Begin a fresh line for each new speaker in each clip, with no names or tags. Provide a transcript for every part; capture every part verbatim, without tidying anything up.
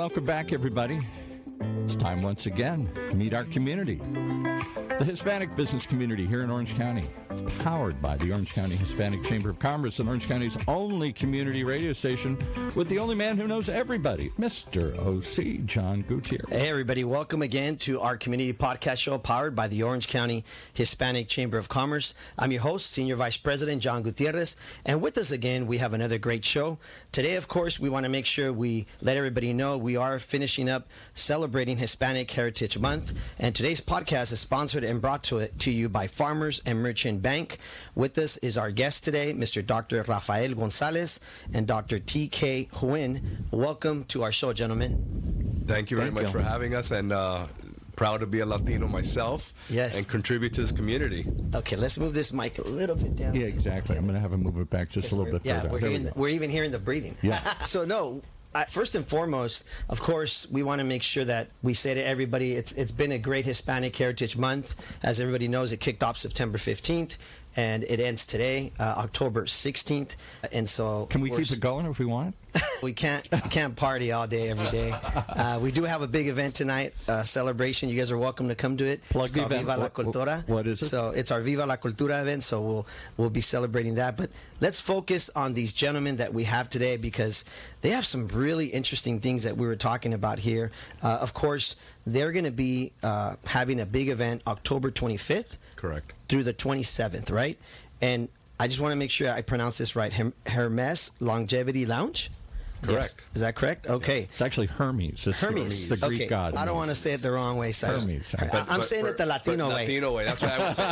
welcome back, everybody. It's time once again to meet our community, the Hispanic business community here in Orange County, powered by the Orange County Hispanic Chamber of Commerce and Orange County's only community radio station with the only man who knows everybody, Mister O C, John Gutierrez.
Hey, everybody. Welcome again to our community podcast show powered by the Orange County Hispanic Chamber of Commerce. I'm your host, Senior Vice President John Gutierrez, and with us again, we have another great show. Today, of course, we want to make sure we let everybody know we are finishing up celebrating Hispanic Heritage Month, and today's podcast is sponsored and brought to it to you by Farmers and Merchant Bank. With us is our guest today, Mister Doctor Rafael Gonzalez and Doctor T K Huyn. Welcome to our show, gentlemen.
Thank you very
Thank
much
you.
for having us, and uh, proud to be a Latino myself.
Yes.
And contribute to this community.
Okay, let's move this mic a little bit down.
Yeah, exactly. I'm going to have him move it back just a little bit
Yeah,
further.
we're,
There we
hearing,
go.
we're even hearing the breathing.
Yeah.
So, no, I, first and foremost, of course, we want to make sure that we say to everybody, it's it's been a great Hispanic Heritage Month. As everybody knows, it kicked off September fifteenth, and it ends today, uh, October sixteenth. And so,
Can we
we're-
keep it going if we want?
We can't we can't party all day every day. Uh, we do have a big event tonight, uh, celebration. You guys are welcome to come to it.
Plug
It's
the
called
event.
Viva La
What-
Cultura.
what is it?
So it's our Viva La Cultura event. So we'll we'll be celebrating that. But let's focus on these gentlemen that we have today because they have some really interesting things that we were talking about here. Uh, of course, they're going to be uh, having a big event October twenty-fifth
Correct.
through the twenty-seventh, right? And I just want to make sure I pronounce this right. Herm- Hermes Longevity Lounge.
Correct.
Yes. Is that correct? Okay.
It's actually Hermes. It's
Hermes.
the, the Greek
okay.
god.
I don't want to say it the wrong way, so
Hermes.
I,
But-
I'm
But
saying
for-
it the Latino
for
way.
Latino way. That's what I would say.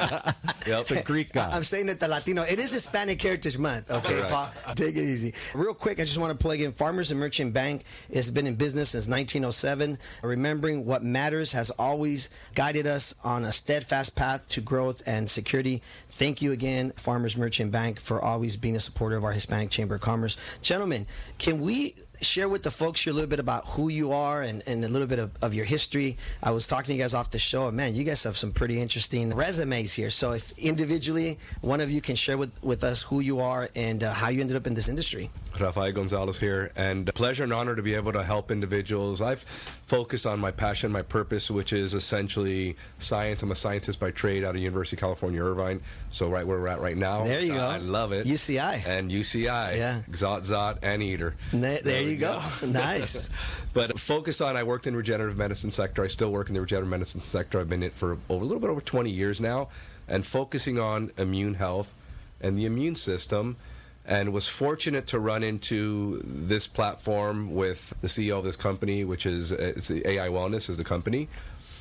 Yep.
It's a Greek god.
I'm saying it the Latino. It is Hispanic Heritage Month. Okay,
Correct.
Paul, take it easy. Real quick, I just want to plug in Farmers and Merchant Bank. It's been in business since nineteen oh seven. Remembering what matters has always guided us on a steadfast path to growth and security. Thank you again, Farmers Merchant Bank, for always being a supporter of our Hispanic Chamber of Commerce. Gentlemen, can we share with the folks here a little bit about who you are and, and a little bit of, of your history? I was talking to you guys off the show, and man, you guys have some pretty interesting resumes here. So if individually, one of you can share with, with us who you are and uh, how you ended up in this industry.
Rafael Gonzalez here, and a pleasure and honor to be able to help individuals. I've focused on my passion, my purpose, which is essentially science. I'm a scientist by trade out of University of California, Irvine, so right where we're at right now.
There you go.
I love it.
U C I.
And U C I.
Yeah.
Zot, Zot, and Eater.
There, there
we
you go. Nice.
But focus on, I worked in the regenerative medicine sector. I still work in the regenerative medicine sector. I've been in it for over, a little bit over twenty years now, and focusing on immune health and the immune system, and was fortunate to run into this platform with the C E O of this company, which is it's A I Wellness is the company,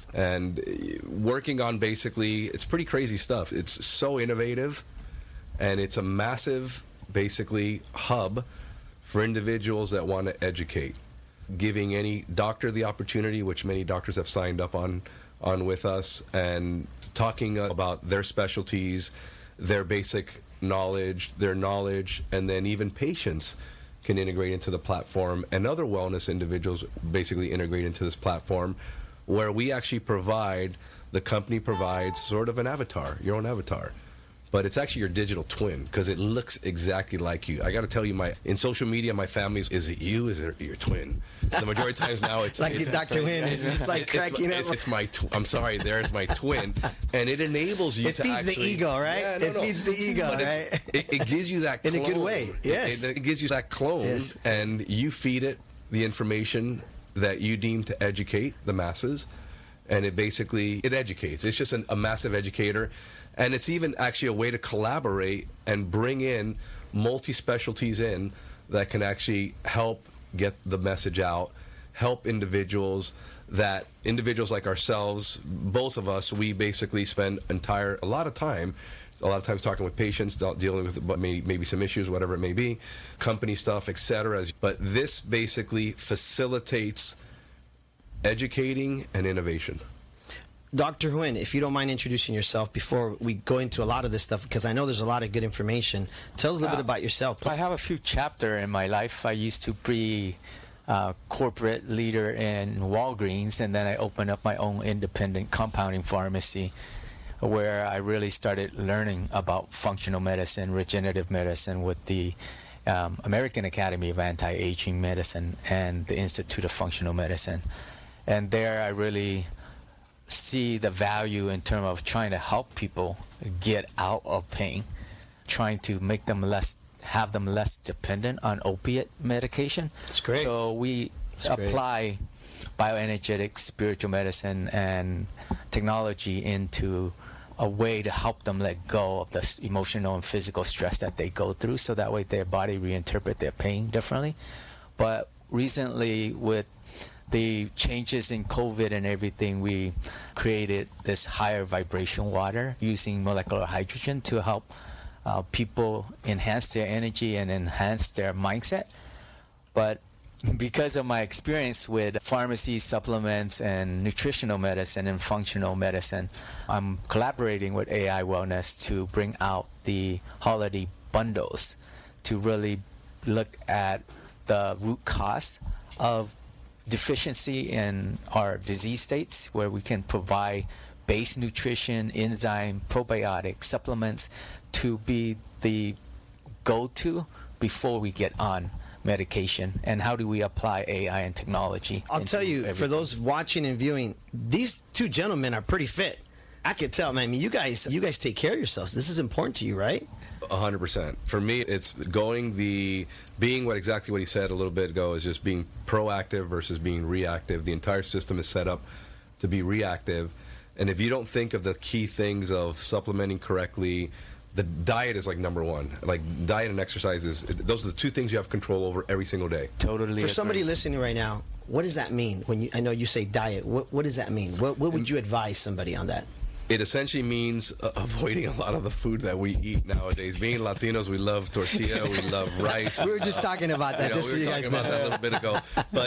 and working on basically, it's pretty crazy stuff. It's so innovative, and it's a massive, basically, hub for individuals that want to educate, giving any doctor the opportunity, which many doctors have signed up on, on with us, and talking about their specialties, their basic knowledge, their knowledge, and then even patients can integrate into the platform, and other wellness individuals basically integrate into this platform, where we actually provide, the company provides sort of an avatar, your own avatar. But it's actually your digital twin, because it looks exactly like you. I got to tell you, my in social media, my family's, is it you? Is it your twin? The majority of times now, it's
like
it's,
Doctor Huyn is just like
it's,
cracking
it's,
up.
it's my. Tw- I'm sorry, there's my twin, and it enables you
It
to
feeds the
actually,
ego, right?
Yeah, no,
It
no.
feeds the ego,
But it's-
right?
It, it gives you that
In a
clone.
good way, yes.
It, it gives you that clone,
Yes.
and you feed it the information that you deem to educate the masses, and it basically it educates. It's just an, a massive educator. And it's even actually a way to collaborate and bring in multi-specialties in that can actually help get the message out, help individuals that, individuals like ourselves, both of us, we basically spend entire, a lot of time, a lot of times talking with patients, dealing with what may, maybe some issues, whatever it may be, company stuff, et cetera. But this basically facilitates educating and innovation.
Doctor Huyn, if you don't mind introducing yourself before we go into a lot of this stuff, because I know there's a lot of good information. Tell us a little
Uh,
bit about yourself.
I have a few chapters in my life. I used to be a corporate leader in Walgreens, and then I opened up my own independent compounding pharmacy, where I really started learning about functional medicine, regenerative medicine, with the um, American Academy of Anti-Aging Medicine and the Institute of Functional Medicine. And there I really see the value in terms of trying to help people get out of pain, trying to make them less, have them less dependent on opiate medication.
That's great.
So we
That's
apply bioenergetics, spiritual medicine, and technology into a way to help them let go of the emotional and physical stress that they go through, so that way their body reinterpret their pain differently. But recently, with the changes in COVID and everything, we created this higher vibration water using molecular hydrogen to help uh, people enhance their energy and enhance their mindset. But because of my experience with pharmacy, supplements, and nutritional medicine and functional medicine, I'm collaborating with A I Wellness to bring out the holiday bundles to really look at the root cause of deficiency in our disease states, where we can provide base nutrition, enzyme, probiotic supplements to be the go-to before we get on medication. And how do we apply A I and technology?
I'll tell you,
everything?
For those watching and viewing, these two gentlemen are pretty fit. I could tell, man. I mean, you guys, you guys take care of yourselves. This is important to you, right?
A hundred percent. For me, it's going the being what exactly what he said a little bit ago is just being proactive versus being reactive. The entire system is set up to be reactive, and if you don't think of the key things of supplementing correctly, the diet is like number one. Like diet and exercise is those are the two things you have control over every single day.
Totally.
For somebody listening right now, what does that mean? When you, I know you say diet, what what does that mean? What what would you advise somebody on that?
It essentially means uh, avoiding a lot of the food that we eat nowadays. Being Latinos, we love tortilla, we love rice.
We were just talking about that.
You know,
just
we were
so you
talking
guys
about
know.
that a little bit ago.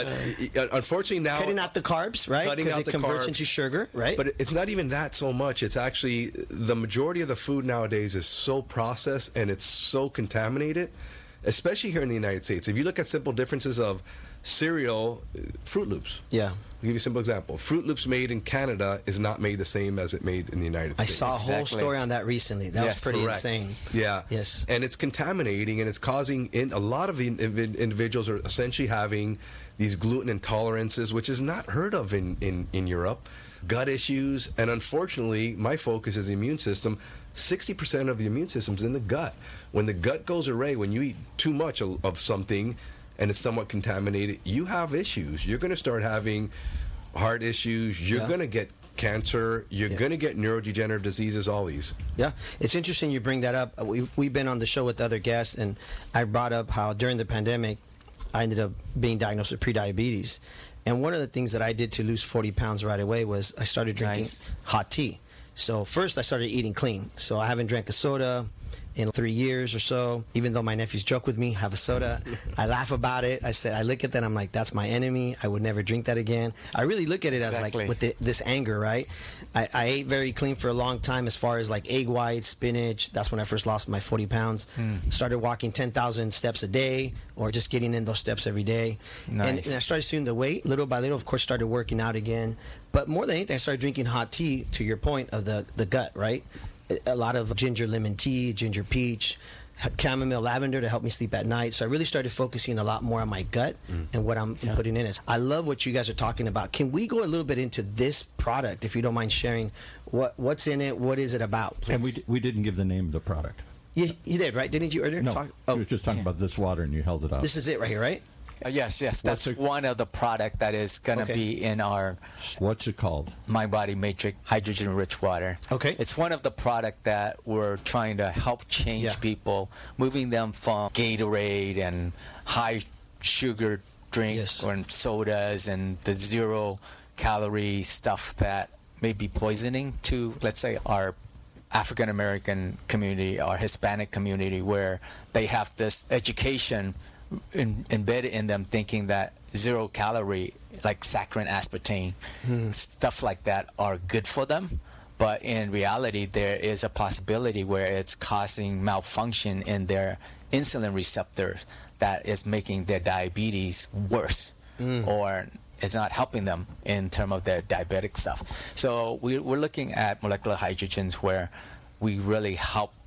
But uh, unfortunately now...
Cutting out the carbs, right?
Cutting
Because
out
it
the
converts
carbs.
into sugar, right?
But it's not even that so much. It's actually the majority of the food nowadays is so processed and it's so contaminated, especially here in the United States. If you look at simple differences of cereal, Fruit Loops.
Yeah.
I'll give you a simple example. Fruit Loops made in Canada is not made the same as it made in the United
I
States.
saw a whole
Exactly.
story on that recently. That
Yes,
was pretty
correct.
insane.
Yeah.
Yes.
And it's contaminating, and it's causing in, a lot of in, in- individuals are essentially having these gluten intolerances, which is not heard of in, in, in Europe, gut issues, and unfortunately, my focus is the immune system. sixty percent of the immune system is in the gut. When the gut goes array, when you eat too much of, of something and it's somewhat contaminated, you have issues. You're going to start having heart issues. You're
Yeah.
going to get cancer. You're
Yeah.
going to get neurodegenerative diseases, all these.
Yeah, it's interesting you bring that up. We, we've been on the show with other guests, and I brought up how during the pandemic, I ended up being diagnosed with prediabetes. And one of the things that I did to lose forty pounds right away was I started drinking
Nice.
hot tea. So first I started eating clean. So I haven't drank a soda in three years or so. Even though my nephews joke with me, have a soda. I laugh about it. I say, I look at that, I'm like, that's my enemy. I would never drink that again. I really look at it as
Exactly.
like with the, this anger, right? I, I ate very clean for a long time as far as like egg whites, spinach. That's when I first lost my forty pounds. Started walking ten thousand steps a day or just getting in those steps every day. And, and I
Nice.
started seeing the weight little by little. Of course, started working out again. But more than anything, I started drinking hot tea, to your point of the, the gut, right? A lot of ginger lemon tea, ginger peach, chamomile lavender to help me sleep at night. So I really started focusing a lot more on my gut and what I'm
Yeah.
putting in it. I love what you guys are talking about. Can we go a little bit into this product, if you don't mind sharing what what's in it, what is it about?
And we,
please?
d- we didn't give the name of the product.
you, you did, right? Didn't you earlier?
No,
Talk,
we
oh,
were just talking about this water, and you held it up.
this is it right here, right?
Uh, yes, yes. That's
What's it-
one of the product that is going to
Okay.
be in our
What's it called?
Mind Body Matrix hydrogen rich water.
Okay.
It's one of the product that we're trying to help change
Yeah.
people, moving them from Gatorade and high sugar drinks
Yes.
or sodas and the zero calorie stuff that may be poisoning to, let's say, our African American community, our Hispanic community, where they have this education in, embedded in them, thinking that zero calorie, like saccharin, aspartame, stuff like that, are good for them. But in reality, there is a possibility where it's causing malfunction in their insulin receptor that is making their diabetes worse, or it's not helping them in terms of their diabetic stuff. So we, we're looking at molecular hydrogens where we really help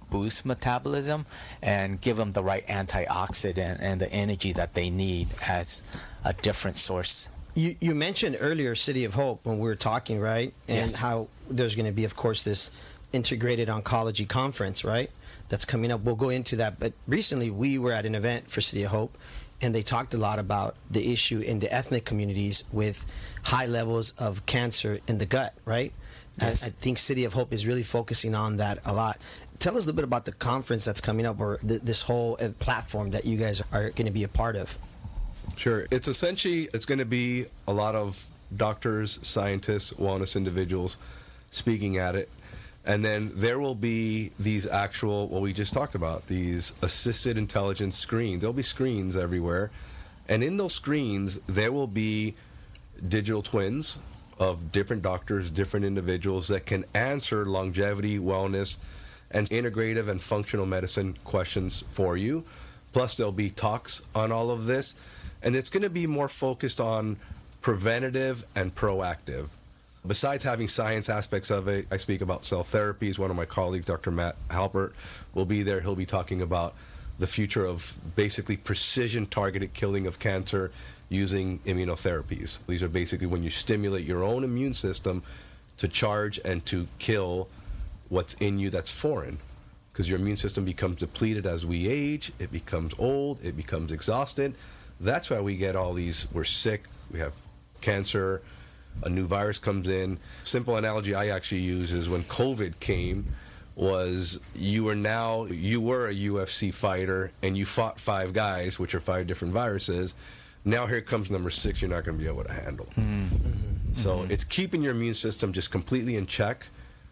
boost metabolism and give them the right antioxidant and the energy that they need as a different source.
You, you mentioned earlier City of Hope when we were talking, right? And
Yes.
how there's going to be, of course, this integrated oncology conference, right? That's coming up. We'll go into that. But recently we were at an event for City of Hope, and they talked a lot about the issue in the ethnic communities with high levels of cancer in the gut, right?
Yes.
I, I think City of Hope is really focusing on that a lot. Tell us a little bit about the conference that's coming up, or th- this whole uh, platform that you guys are going to be a part of.
Sure. It's essentially, it's going to be a lot of doctors, scientists, wellness individuals speaking at it. And then there will be these actual, what we just talked about, these assisted intelligence screens. There'll be screens everywhere. And in those screens, there will be digital twins of different doctors, different individuals that can answer longevity, wellness, and integrative and functional medicine questions for you. Plus, there'll be talks on all of this. And it's going to be more focused on preventative and proactive. Besides having science aspects of it, I speak about cell therapies. One of my colleagues, Doctor Matt Halpert, will be there. He'll be talking about the future of basically precision targeted killing of cancer using immunotherapies. These are basically when you stimulate your own immune system to charge and to kill what's in you that's foreign. Because your immune system becomes depleted as we age, it becomes old, it becomes exhausted. That's why we get all these, we're sick, we have cancer, a new virus comes in. Simple analogy I actually use is when COVID came, was you were now, you were a U F C fighter and you fought five guys, which are five different viruses. Now here comes number six, you're not going to be able to handle. Mm-hmm. So mm-hmm. it's keeping your immune system just completely in check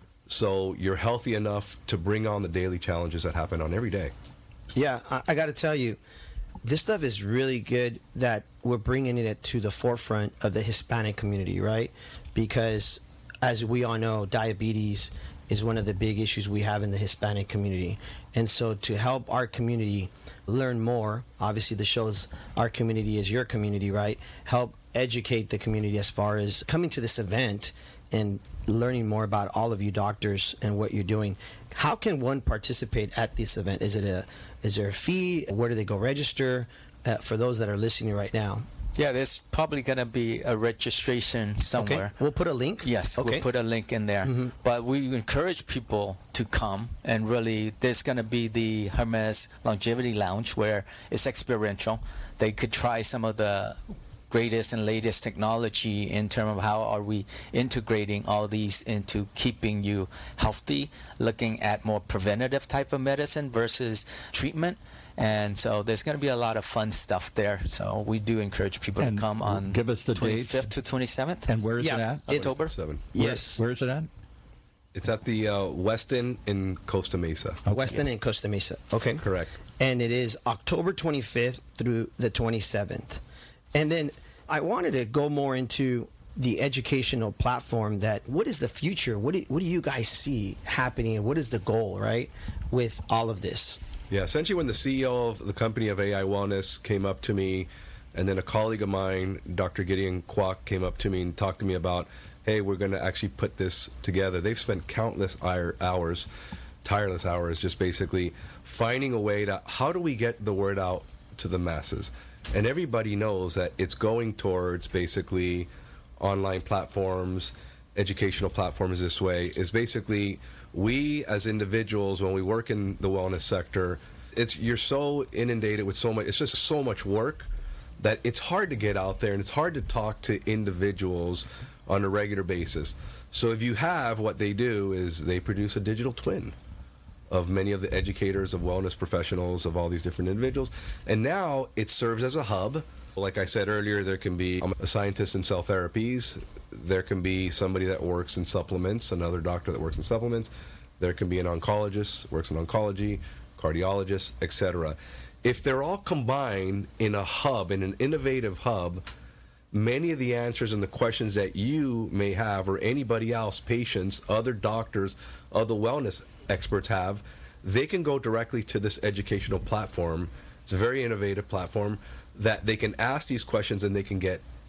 so you're healthy enough to bring on the daily challenges that happen on every day.
Yeah, I, I got to tell you, this stuff is really good that we're bringing it to the forefront of the Hispanic community, right? Because as we all know, diabetes is one of the big issues we have in the Hispanic community. And so to help our community learn more, obviously the show's Our Community is Your Community, right? Help educate the community as far as coming to this event and learning more about all of you doctors and what you're doing. How can one participate at this event? Is it a is there a fee? Where do they go register? Uh, for those that are listening right now.
Yeah, there's probably going to be a registration somewhere.
Okay. We'll put a link.
Yes,
okay.
We'll put a link in there.
Mm-hmm.
But we encourage people to come, and really, there's going to be the Hermes Longevity Lounge where it's experiential. They could try some of the greatest and latest technology in terms of how are we integrating all these into keeping you healthy, looking at more preventative type of medicine versus treatment. And so there's going to be a lot of fun stuff there. So we do encourage people
and
to come on
give us the
twenty-fifth to twenty-seventh.
And where is
yeah,
it at?
It's
October.
Seven.
Yes.
Where, where is it at?
It's at the uh, Westin in Costa Mesa.
Okay. Westin
Yes.
and Costa Mesa. Okay.
Correct.
And it is October twenty-fifth through the twenty-seventh. And then I wanted to go more into the educational platform. That what is the future? What do, what do you guys see happening? And what is the goal, right, with all of this?
Yeah, essentially when the C E O of the company of A I Wellness came up to me, and then a colleague of mine, Doctor Gideon Kwok, came up to me and talked to me about, hey, we're going to actually put this together. They've spent countless hours, tireless hours, just basically finding a way to, how do we get the word out to the masses? And everybody knows that it's going towards basically online platforms, educational platforms this way, is basically we as individuals, when we work in the wellness sector, it's you're so inundated with so much, it's just so much work that it's hard to get out there and it's hard to talk to individuals on a regular basis. So if you have, what they do is they produce a digital twin of many of the educators, of wellness professionals, of all these different individuals. And now it serves as a hub. Like I said earlier, there can be a scientist in cell therapies. There can be somebody that works in supplements, another doctor that works in supplements. There can be an oncologist, works in oncology, cardiologist, et cetera. If they're all combined in a hub, in an innovative hub, many of the answers and the questions that you may have, or anybody else, patients, other doctors, other wellness experts have, they can go directly to this educational platform. It's a very innovative platform that they can ask these questions and they can get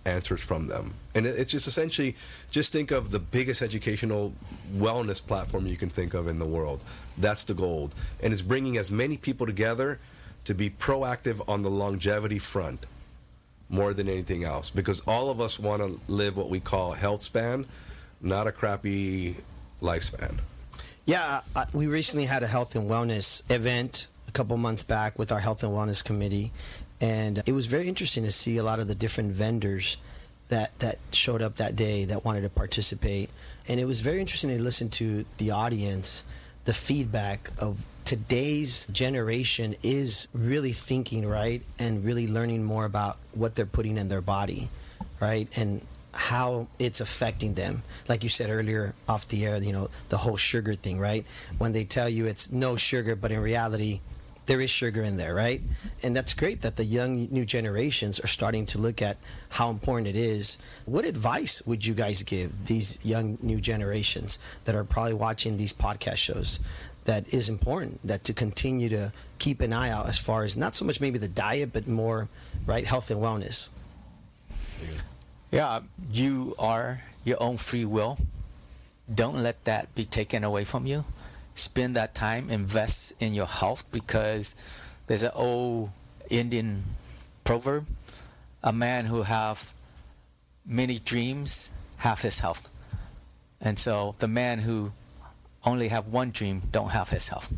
answers from them. And it, it's just essentially, just think of the biggest educational wellness platform you can think of in the world. That's the gold. And it's bringing as many people together to be proactive on the longevity front more than anything else. Because all of us want to live what we call health span, not a crappy lifespan.
Yeah, uh, we recently had a health and wellness event a couple months back with our health and wellness committee, and it was very interesting to see a lot of the different vendors that that showed up that day that wanted to participate. And it was very interesting to listen to the audience, the feedback of today's generation is really thinking, right, and really learning more about what they're putting in their body, right, and how it's affecting them. Like you said earlier off the air, you know, the whole sugar thing, right? When they tell you it's no sugar, but in reality, there is sugar in there, right? And that's great that the young new generations are starting to look at how important it is. What advice would you guys give these young new generations that are probably watching these podcast shows that is important, that to continue to keep an eye out as far as not so much maybe the diet, but more, right, health and wellness?
Yeah, you are your own free will. Don't let that be taken away from you. Spend that time, invest in your health, because there's an old Indian proverb, a man who have many dreams have his health. And so the man who only have one dream don't have his health.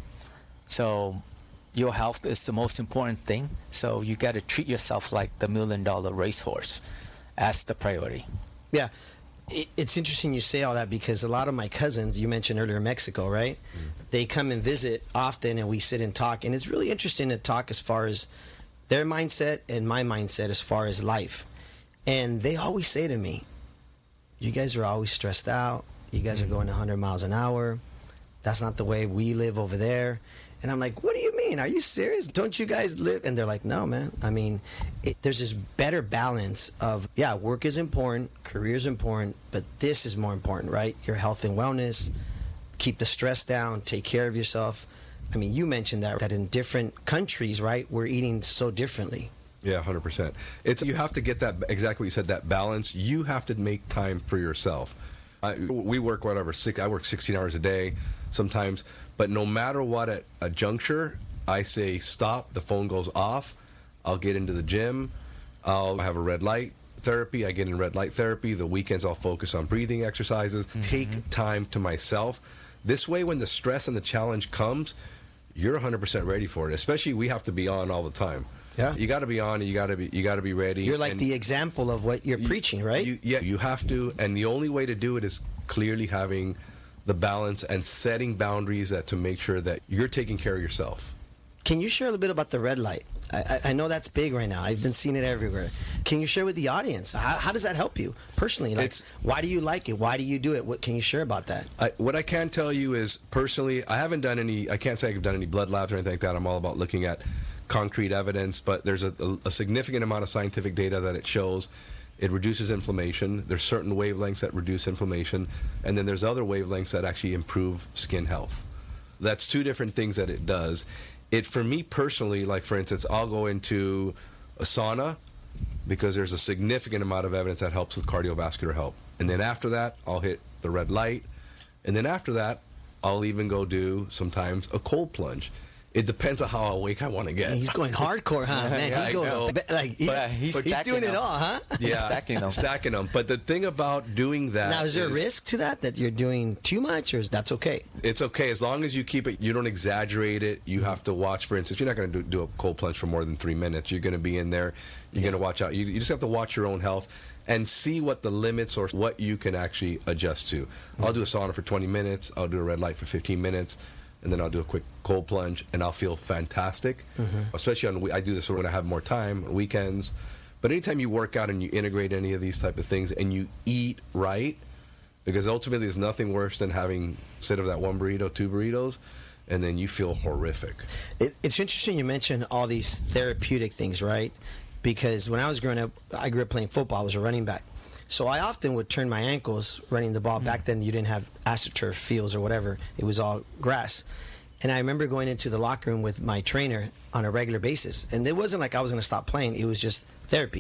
So your health is the most important thing. So you got to treat yourself like the million dollar racehorse as the priority.
Yeah. It's interesting you say all that, because a lot of my cousins, you mentioned earlier Mexico, right? Mm. They come and visit often, and we sit and talk. And it's really interesting to talk as far as their mindset and my mindset as far as life. And they always say to me, you guys are always stressed out. You guys are going one hundred miles an hour. That's not the way we live over there. And I'm like, what do you mean? Are you serious? Don't you guys live? And they're like, no, man. I mean, it, there's this better balance of, yeah, work is important, career is important, but this is more important, right? Your health and wellness, keep the stress down, take care of yourself. I mean, you mentioned that, that in different countries, right, we're eating so differently.
Yeah, one hundred percent. It's, you have to get that, exactly what you said, that balance. You have to make time for yourself. I, we work whatever, six, I work sixteen hours a day sometimes, but no matter what, at a juncture, I say stop, the phone goes off, I'll get into the gym, I'll have a red light therapy, I get in red light therapy, the weekends I'll focus on breathing exercises, mm-hmm. take time to myself. This way, when the stress and the challenge comes, you're one hundred percent ready for it, especially we have to be on all the time.
Yeah,
you got to be on. You got to be. You got to be ready.
You're like
and
the example of what you're
you,
preaching, right?
You, yeah, you have to, and the only way to do it is clearly having the balance and setting boundaries that to make sure that you're taking care of yourself.
Can you share a little bit about the red light? I, I, I know that's big right now. I've been seeing it everywhere. Can you share with the audience? How, how does that help you personally? Like, it's, why do you like it? Why do you do it? What can you share about that?
I, what I can tell you is, personally, I haven't done any. I can't say I've done any blood labs or anything like that. I'm all about looking at concrete evidence, but there's a, a, a significant amount of scientific data that it shows it reduces inflammation. There's certain wavelengths that reduce inflammation, and then there's other wavelengths that actually improve skin health. That's two different things that it does. It, for me personally, like for instance, I'll go into a sauna because there's a significant amount of evidence that helps with cardiovascular health. And then after that, I'll hit the red light. And then after that, I'll even go do sometimes a cold plunge. It depends on how awake I want to get.
He's going hardcore, huh? Man,
yeah,
he goes like he,
but, uh, he's,
he's doing
them.
it all, huh?
Yeah,
stacking them.
Stacking them. But the thing about doing that
now, is there
is,
a risk to that that you're doing too much, or is that's okay?
It's okay as long as you keep it. You don't exaggerate it. You have to watch. For instance, you're not going to do, do a cold plunge for more than three minutes. You're going to be in there. You're yeah. going to watch out. You, you just have to watch your own health and see what the limits or what you can actually adjust to. Mm-hmm. I'll do a sauna for twenty minutes. I'll do a red light for fifteen minutes. And then I'll do a quick cold plunge, and I'll feel fantastic. Mm-hmm. Especially on, I do this when I have more time, on weekends. But anytime you work out and you integrate any of these type of things, and you eat right, because ultimately there's nothing worse than having, instead of that one burrito, two burritos, and then you feel horrific.
It, it's interesting you mentioned all these therapeutic things, right? Because when I was growing up, I grew up playing football. I was a running back. So I often would turn my ankles running the ball. Back then, you didn't have AstroTurf fields or whatever. It was all grass. And I remember going into the locker room with my trainer on a regular basis. And it wasn't like I was going to stop playing. It was just therapy.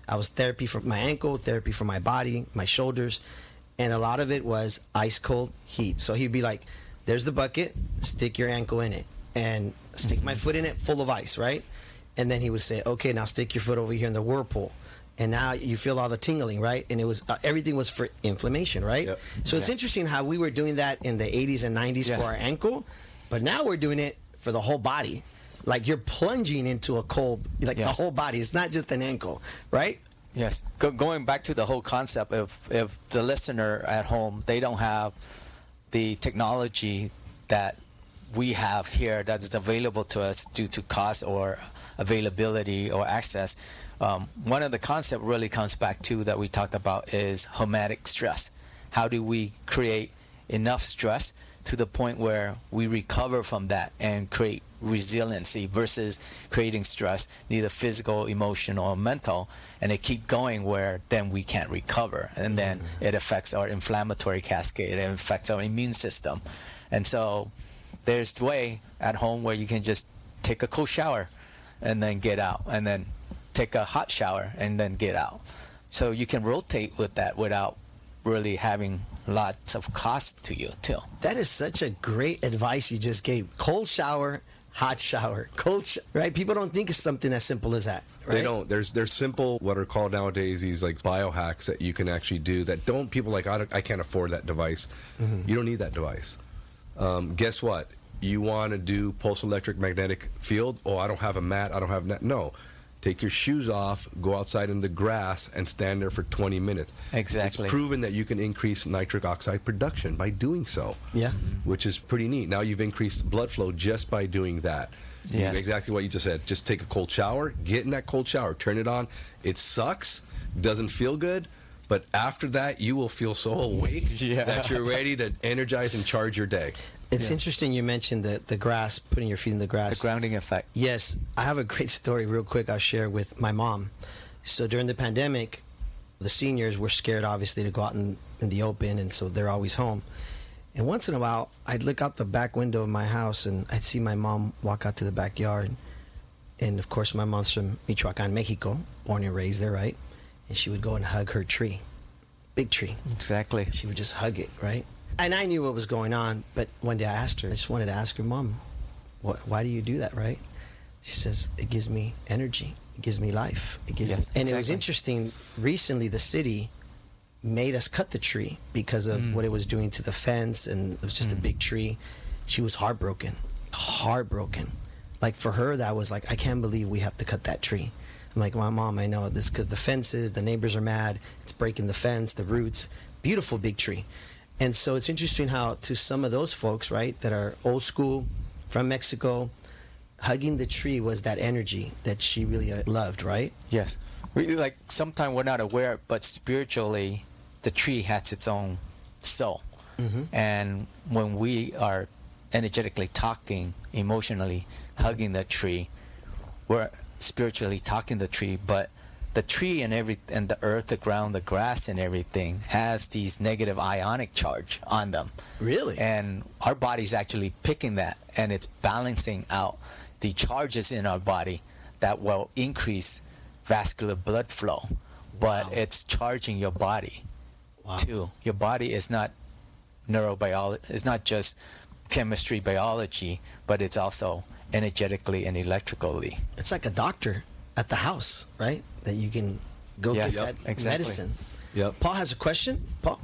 I was therapy for my ankle, therapy for my body, my shoulders, and a lot of it was ice cold heat. So he'd be like, there's the bucket, stick your ankle in it, and stick my foot in it full of ice, right? And then he would say, okay, now stick your foot over here in the whirlpool. And now you feel all the tingling, right? And it was uh, everything was for inflammation, right?
Yep.
So it's
Yes.
interesting how we were doing that in the eighties and nineties
Yes.
for our ankle, but now we're doing it for the whole body. Like you're plunging into a cold, like
Yes.
the whole body. It's not just an ankle, right?
Yes. Go, going back to the whole concept, if if the listener at home, they don't have the technology that we have here that is available to us due to cost or availability or access, um, one of the concept really comes back to that we talked about is homeotic stress. How do we create enough stress to the point where we recover from that and create resiliency versus creating stress, neither physical, emotional, or mental, and it keep going where then we can't recover, and then it affects our inflammatory cascade, it affects our immune system. And so there's a way at home where you can just take a cold shower and then get out, and then take a hot shower and then get out. So you can rotate with that without really having lots of cost to you too.
That is such a great advice you just gave. Cold shower, hot shower, cold sh- right? People don't think it's something as simple as that. Right?
They don't. There's there's simple what are called nowadays these like biohacks that you can actually do that don't people like I, don't, I can't afford that device. Mm-hmm. You don't need that device. Um, guess what? You want to do pulse electric magnetic field? Oh, I don't have a mat. I don't have net. No. Take your shoes off, go outside in the grass, and stand there for twenty minutes.
Exactly.
It's proven that you can increase nitric oxide production by doing so.
Yeah.
Which is pretty neat. Now you've increased blood flow just by doing that.
Yes.
Exactly what you just said. Just take a cold shower, get in that cold shower, turn it on. It sucks, doesn't feel good, but after that, you will feel so awake
Yeah.
that you're ready to energize and charge your day.
It's
Yeah.
interesting you mentioned the, the grass, putting your feet in the grass.
The grounding effect.
Yes, I have a great story real quick I'll share with my mom. So during the pandemic, the seniors were scared, obviously, to go out in, in the open, and so they're always home. And once in a while, I'd look out the back window of my house, and I'd see my mom walk out to the backyard. And, of course, my mom's from Michoacan, Mexico, born and raised there, right? And she would go and hug her tree, big tree.
Exactly.
She would just hug it, right? And I knew what was going on, but one day I asked her, I just wanted to ask her, Mom, wh- why do you do that, right? She says, it gives me energy. It gives me life. It gives
Yes,
me... And it was
exactly.
interesting, recently the city made us cut the tree because of
Mm.
what it was doing to the fence, and it was just a big tree. She was heartbroken, heartbroken. Like for her, that was like, I can't believe we have to cut that tree. I'm like, my mom, I know this because the fences, the neighbors are mad. It's breaking the fence, the roots. Beautiful big tree. And so it's interesting how to some of those folks, right, that are old school from Mexico, hugging the tree was that energy that she really uh, loved, right?
Yes. We, like sometimes we're not aware, but spiritually, the tree has its own soul.
Mm-hmm.
And when we are energetically talking, emotionally hugging the tree, we're spiritually talking the tree, but the tree and every and the earth, the ground, the grass and everything has these negative ionic charge on them.
Really?
And our body's actually picking that, and it's balancing out the charges in our body that will increase vascular blood flow, but
Wow.
it's charging your body
Wow.
too. Your body is not neurobiology, it's not just chemistry, biology, but it's also energetically and electrically.
It's like a doctor at the house, right? That you can go
Yes,
get
yep,
that
exactly.
medicine.
Yep.
Paul has a question. Paul?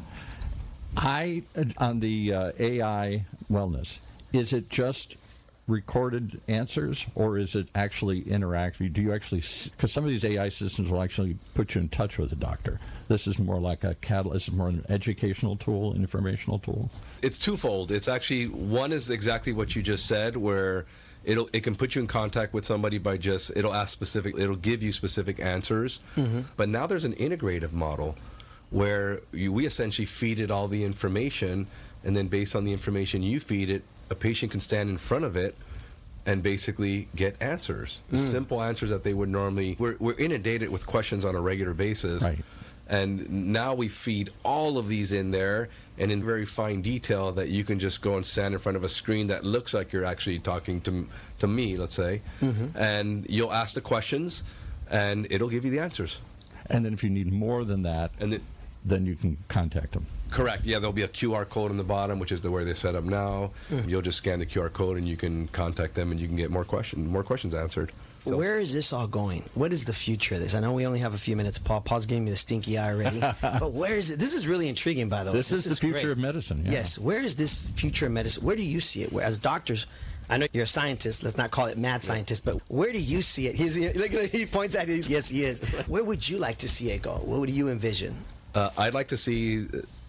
I on the uh, A I wellness. Is it just recorded answers, or is it actually interactive? Do you actually? Because some of these A I systems will actually put you in touch with a doctor. This is more like a catalyst. This is more an educational tool, an informational tool.
It's twofold. It's actually one is exactly what you just said, where it'll it can put you in contact with somebody by just it'll ask specific it'll give you specific answers. Mm-hmm. But now there's an integrative model where you, we essentially feed it all the information, and then based on the information you feed it, a patient can stand in front of it and basically get answers, mm. simple answers that they would normally. We're, we're inundated with questions on a regular basis.
Right.
And now we feed all of these in there and in very fine detail that you can just go and stand in front of a screen that looks like you're actually talking to to me, let's say, mm-hmm. and you'll ask the questions and it'll give you the answers.
And then if you need more than that,
And then,
then you can contact them.
correct. Yeah, there'll be a Q R code on the bottom, which is the way they set up now. You'll just scan the Q R code and you can contact them and you can get more questions, more questions answered. So-
Where is this all going? What is the future of this? I know we only have a few minutes, Paul. Paul's giving me the stinky eye already. But where is it? This is really intriguing, by the way.
This, is the future
great.
of medicine. Yeah.
Yes. Where is this future of medicine? Where do you see it? Where, as doctors, I know you're a scientist. Let's not call it mad scientist, but where do you see it? He's, look, he points at it. Yes, he is. Where would you like to see it go? What would you envision?
Uh, I'd like to see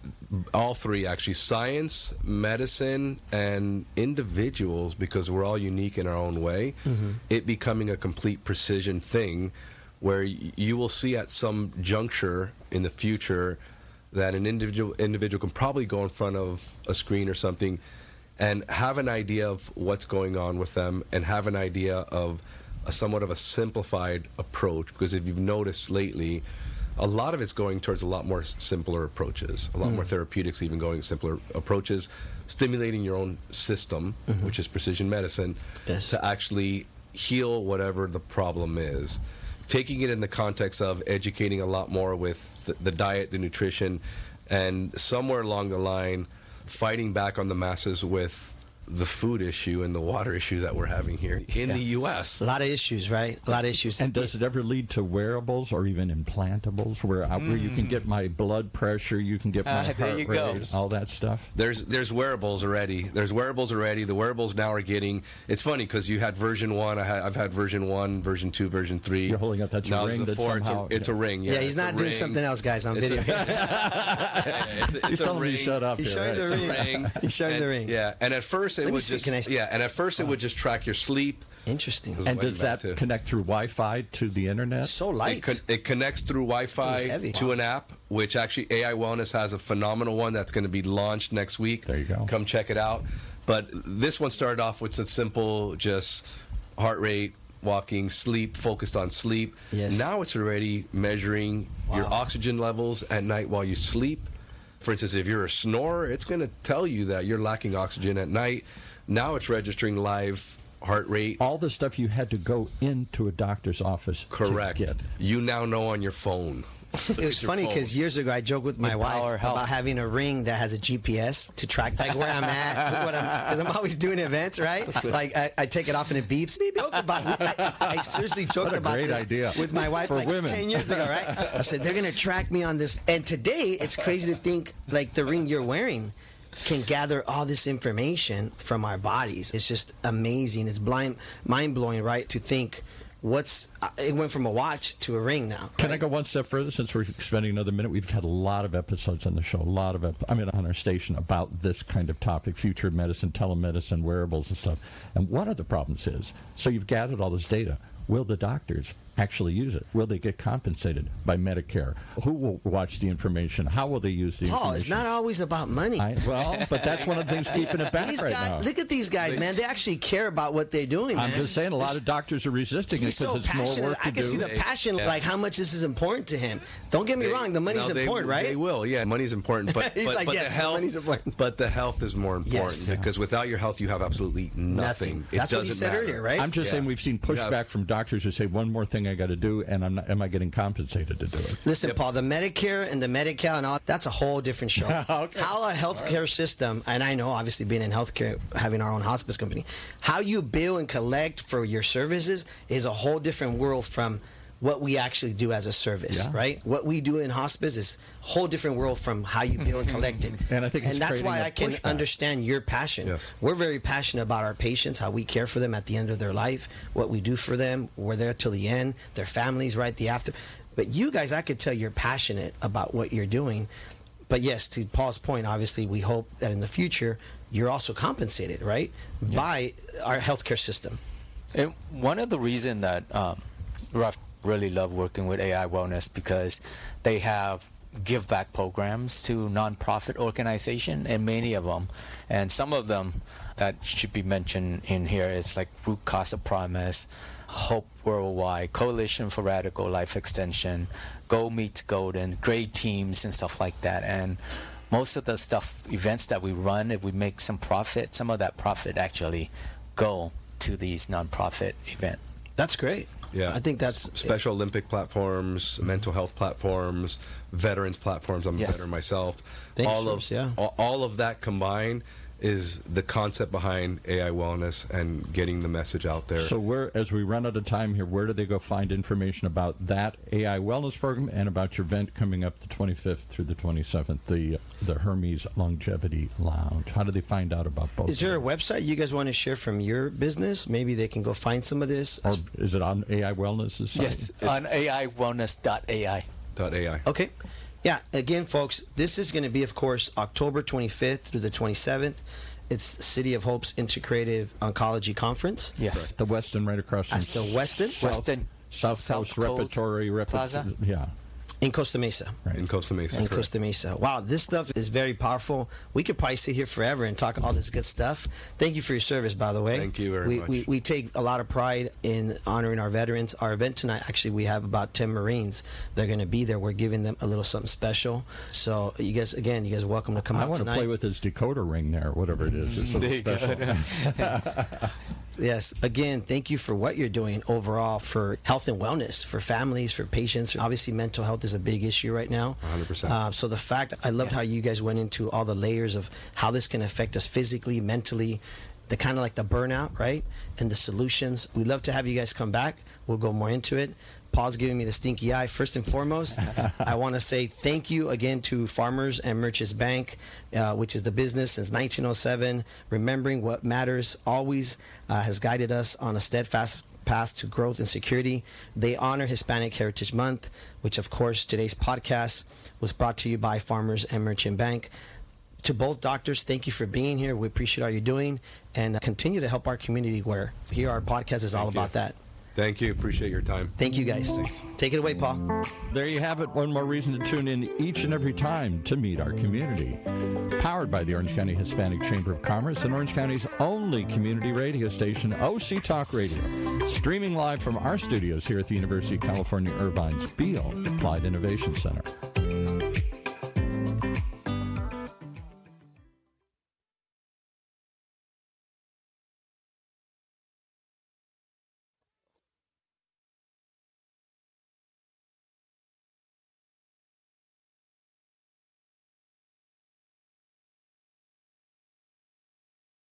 all three, actually: science, medicine, and individuals, because we're all unique in our own way. Mm-hmm. It becoming a complete precision thing, where y- you will see at some juncture in the future that an individual individual can probably go in front of a screen or something and have an idea of what's going on with them, and have an idea of a somewhat of a simplified approach. Because if you've noticed lately, a lot of it's going towards a lot more simpler approaches, a lot mm. more therapeutics, even going simpler approaches, stimulating your own system, mm-hmm. which is precision medicine,
yes.
to actually heal whatever the problem is. Taking it in the context of educating a lot more with the, the diet, the nutrition, and somewhere along the line, fighting back on the masses with the food issue and the water issue that we're having here in
yeah.
the U S.
A lot of issues, right? A lot of issues.
And does it ever lead to wearables or even implantables where, mm. where you can get my blood pressure, you can get my
uh,
heart rate, all that stuff?
There's there's wearables already. There's wearables already. The wearables now are getting. It's funny because you had version one. I had, I've had version one, version two, version three.
You're holding up. That's
now
a ring.
It's a, four,
somehow,
it's, a, it's
yeah.
a ring. Yeah,
yeah he's not doing
ring.
something else, guys, on
it's
video.
A, yeah, it's a, it's
he's
a
telling
ring.
me to shut up.
He's
here,
showing
right?
the ring.
ring.
He's showing
and,
the ring.
Yeah, and at first it
Let
would
me see,
just
can I-
yeah, and at first it would just track your sleep.
Interesting.
And does that
to,
connect through Wi-Fi to the internet?
So light.
It, con- it connects through Wi-Fi to
wow.
an app, which actually A I Wellness has a phenomenal one that's going to be launched next week.
There you go.
Come check it out. But this one started off with a simple, just heart rate, walking, sleep, focused on sleep.
Yes.
Now it's already measuring
Wow.
your oxygen levels at night while you sleep. For instance, if you're a snorer, it's going to tell you that you're lacking oxygen at night. Now it's registering live heart rate.
All the stuff you had to go into a doctor's office
Correct.
to get.
You now know on your phone.
It was funny because years ago I joked with my
Empower
wife
health.
about having a ring that has a G P S to track like where I'm at, what I'm, because I'm always doing events, right? Like I, I take it off and it beeps. Beep, joke about it. I, I seriously joked
What a
about
great
this
idea.
with my wife
For
like
women.
ten years ago, right? I said they're gonna track me on this, and today it's crazy to think like the ring you're wearing can gather all this information from our bodies. It's just amazing. It's blind, mind-blowing, right? To think what's it went from a watch to a ring now.
Can I go one step further since we're spending another minute? We've had a lot of episodes on the show, a lot of, ep- I mean, on our station about this kind of topic, future of medicine, telemedicine, wearables and stuff. And one of the problems is, so you've gathered all this data. Will the doctors actually use it? Will they get compensated by Medicare? Who will watch the information? How will they use the
Paul,
information?
it's not always about money.
I, well, but that's one of the things keeping it back
These
right
guys,
now.
look at these guys, man. They actually care about what they're doing, man.
I'm just saying, a lot of doctors are resisting it
He's
because
so
it's more
passionate.
work to
I can
do.
see the passion,
Yeah.
like how much this is important to him. Don't get me
They-
wrong, the money's
no, they-
important, right?
They will, yeah. Money's important, but
He's
but,
like,
but
yes,
the
the
health,
money's important.
but the health is more important
Yes.
because without your health, you have absolutely nothing.
Nothing.
It
That's what
doesn't
he said
matter.
earlier, right?
I'm just
Yeah.
saying we've seen
You have-
pushback from doctors who say one more thing I got to do, and I'm not, am I getting compensated to do it?
Listen,
Yep.
Paul, the Medicare and the Medi-Cal and all, that's a whole different show.
Okay.
How a healthcare system, and I know obviously being in healthcare, having our own hospice company, how you bill and collect for your services is a whole different world from what we actually do as a service,
Yeah.
right? What we do in hospice is a whole different world from how you bill and collect it.
And I think it's
and that's
creating
why
a
I can
pushback.
understand your passion.
Yes.
We're very passionate about our patients, how we care for them at the end of their life, what we do for them. We're there till the end, their families, right? The after. But you guys, I could tell you're passionate about what you're doing. But yes, to Paul's point, obviously, we hope that in the future you're also compensated, right,
Yeah.
by our healthcare system.
And one of the reasons that um, Ruff really love working with A I Wellness because they have give back programs to nonprofit organization, and many of them, and some of them that should be mentioned in here is like Root Cause of Promise, Hope Worldwide, Coalition for Radical Life Extension, Go Meets Golden, great teams and stuff like that. And most of the stuff, events that we run, if we make some profit, some of that profit actually go to these nonprofit events.
That's great.
Yeah.
I think that's
Special Olympic platforms, mental health platforms, veterans platforms. I'm a
Yes.
veteran myself.
Thank you,
all of
sirs, yeah.
all, all of that combined is the concept behind A I Wellness and getting the message out there.
So where, as we run out of time here, where do they go find information about that A I Wellness program and about your event coming up the twenty-fifth through the twenty-seventh, the the Hermes Longevity Lounge? How do they find out about both?
Is there a
of them?
website you guys want to share from your business? Maybe they can go find some of this.
Or is it on A I Wellness's site?
Yes, on A I wellness dot A I.
Dot A I.
Okay. Yeah. Again, folks, this is going to be, of course, October twenty-fifth through the twenty-seventh. It's City of Hope's Integrative Oncology Conference.
Yes.
The Westin right across from
That's the Westin
Western
South,
South
Coast
Coast
Repertory Reper-
Plaza?
Yeah.
in Costa Mesa.
Right.
In Costa Mesa.
In
correct.
Costa Mesa. Wow, this stuff is very powerful. We could probably sit here forever and talk all this good stuff. Thank you for your service, by the way.
Thank you very
we,
much.
We, we take a lot of pride in honoring our veterans. Our event tonight, actually, we have about ten Marines. They're going to be there. We're giving them a little something special. So, you guys, again, you guys are welcome to come
I
out
want to
tonight.
play with his decoder ring there, whatever it is. It's so
There you go.
special.
Yes. Again, thank you for what you're doing overall for health and wellness, for families, for patients. Obviously, mental health is a big issue right now.
one hundred percent.
Uh, so the fact, I loved
Yes.
how you guys went into all the layers of how this can affect us physically, mentally, the kind of like the burnout, right? And the solutions. We'd love to have you guys come back. We'll go more into it. Paul's giving me the stinky eye. First and foremost, I want to say thank you again to Farmers and Merchants Bank, uh, which is the business since nineteen oh seven. Remembering what matters always uh, has guided us on a steadfast path to growth and security. They honor Hispanic Heritage Month, which, of course, today's podcast was brought to you by Farmers and Merchant Bank. To both doctors, thank you for being here. We appreciate all you're doing, and uh, continue to help our community where here our podcast is all
Thank you.
about that.
Thank you. Appreciate your time.
Thank you, guys. Take it away, Paul.
There you have it. One more reason to tune in each and every time to meet our community. Powered by the Orange County Hispanic Chamber of Commerce and Orange County's only community radio station, O C Talk Radio. Streaming live from our studios here at the University of California, Irvine's Beale Applied Innovation Center.